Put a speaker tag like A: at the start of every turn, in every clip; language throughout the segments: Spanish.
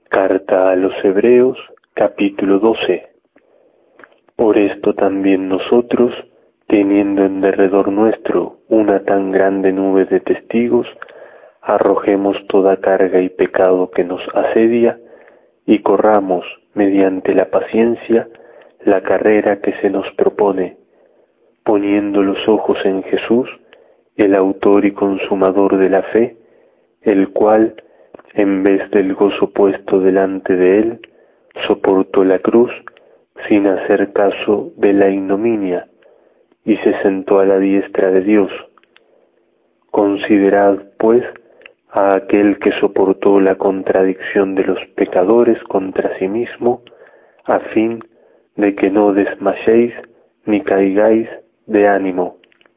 A: Carta a los Hebreos, capítulo 12. Por esto también nosotros, teniendo en derredor nuestro una tan grande nube de testigos, arrojemos toda carga y pecado que nos asedia y corramos, mediante la paciencia, la carrera que se nos propone, poniendo los ojos en Jesús, el autor y consumador de la fe, el cual, en vez del gozo puesto delante de él, soportó la cruz sin hacer caso de la ignominia, y se sentó a la diestra de Dios. Considerad, pues, a aquel que soportó la contradicción de los pecadores contra sí mismo, a fin de que no desmayéis ni caigáis de ánimo.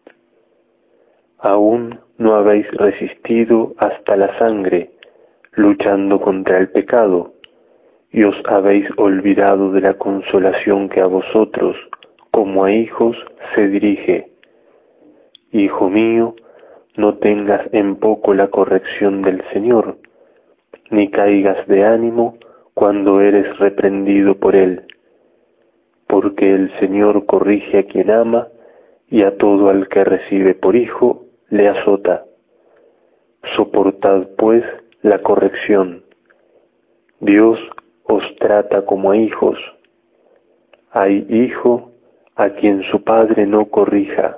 A: Aún no habéis resistido hasta la sangre, luchando contra el pecado, y os habéis olvidado de la consolación que a vosotros, como a hijos, se dirige. Hijo mío, no tengas en poco la corrección del Señor, ni caigas de ánimo cuando eres reprendido por Él, porque el Señor corrige a quien ama, y a todo al que recibe por hijo le azota. Soportad, pues, la corrección. Dios os trata como a hijos. Hay hijo a quien su padre no corrija.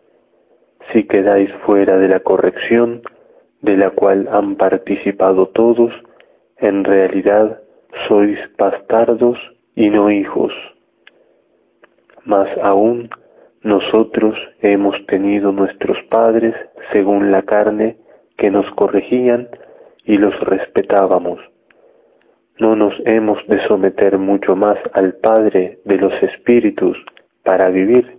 A: Si quedáis fuera de la corrección, de la cual han participado todos, en realidad sois bastardos y no hijos. Más aún, nosotros hemos tenido nuestros padres según la carne que nos corregían y los respetábamos. ¿No nos hemos de someter mucho más al Padre de los Espíritus para vivir?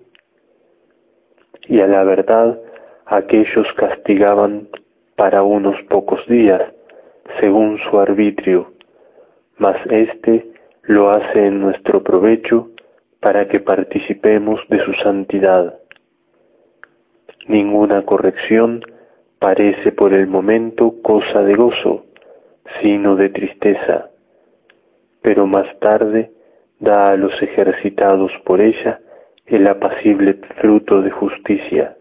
A: Y a la verdad, aquellos castigaban para unos pocos días, según su arbitrio, mas éste lo hace en nuestro provecho para que participemos de su santidad. Ninguna corrección parece por el momento cosa de gozo, sino de tristeza, pero más tarde da a los ejercitados por ella el apacible fruto de justicia.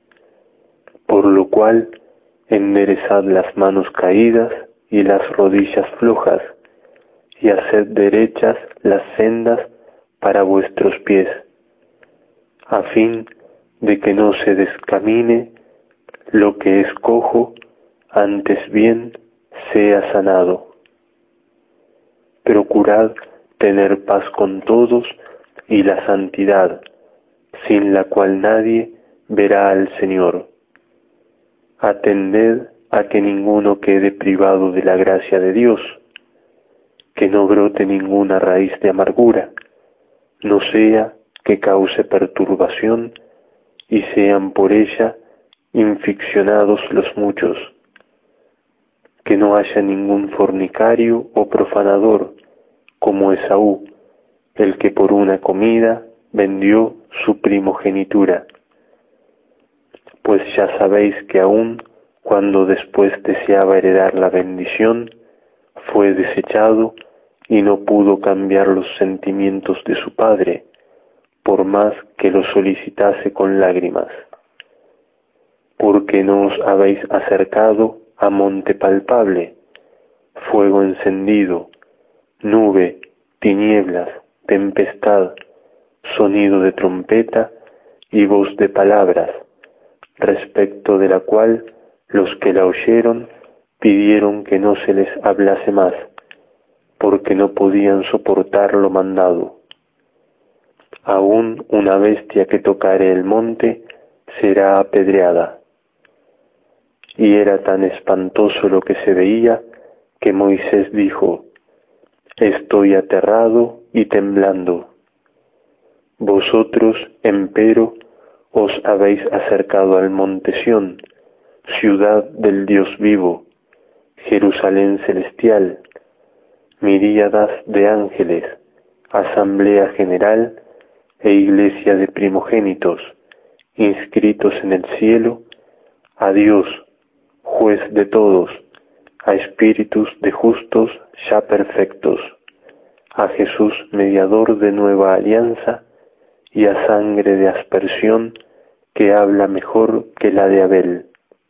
A: Por lo cual, enderezad las manos caídas y las rodillas flojas, y haced derechas las sendas para vuestros pies, a fin de que no se descamine lo que es cojo, antes bien sea sanado. Procurad tener paz con todos y la santidad, sin la cual nadie verá al Señor. Atended a que ninguno quede privado de la gracia de Dios, que no brote ninguna raíz de amargura, no sea que cause perturbación y sean por ella inficcionados los muchos. Que no haya ningún fornicario o profanador, como Esaú, el que por una comida vendió su primogenitura. Pues ya sabéis que aun cuando después deseaba heredar la bendición, fue desechado y no pudo cambiar los sentimientos de su padre, por más que lo solicitase con lágrimas. Porque no os habéis acercado a monte palpable, fuego encendido, nube, tinieblas, tempestad, sonido de trompeta y voz de palabras, respecto de la cual los que la oyeron pidieron que no se les hablase más, porque no podían soportar lo mandado. Aún una bestia que tocare el monte será apedreada. Y era tan espantoso lo que se veía que Moisés dijo: estoy aterrado y temblando. Vosotros, empero, os habéis acercado al monte Sión, ciudad del Dios vivo, Jerusalén celestial, miríadas de ángeles, asamblea general e iglesia de primogénitos, inscritos en el cielo, a Dios, juez de todos, a espíritus de justos ya perfectos, a Jesús mediador de nueva alianza, y a sangre de aspersión que habla mejor que la de Abel.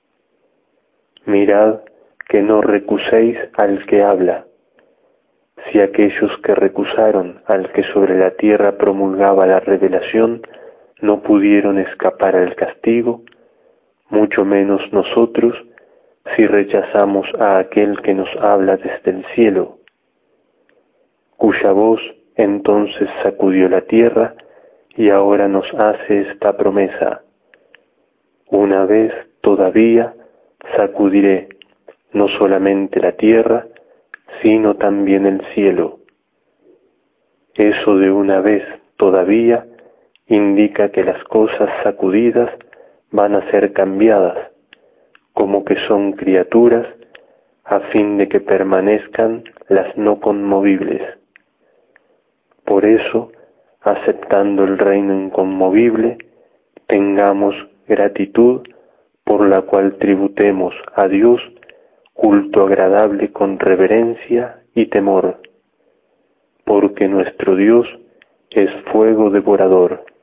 A: Mirad que no recuséis al que habla. Si aquellos que recusaron al que sobre la tierra promulgaba la revelación no pudieron escapar al castigo, mucho menos nosotros si rechazamos a aquel que nos habla desde el cielo, cuya voz entonces sacudió la tierra y ahora nos hace esta promesa: una vez todavía sacudiré no solamente la tierra, sino también el cielo. Eso de una vez todavía indica que las cosas sacudidas van a ser cambiadas, como que son criaturas, a fin de que permanezcan las no conmovibles. Por eso, aceptando el reino inconmovible, tengamos gratitud por la cual tributemos a Dios culto agradable con reverencia y temor, porque nuestro Dios es fuego devorador.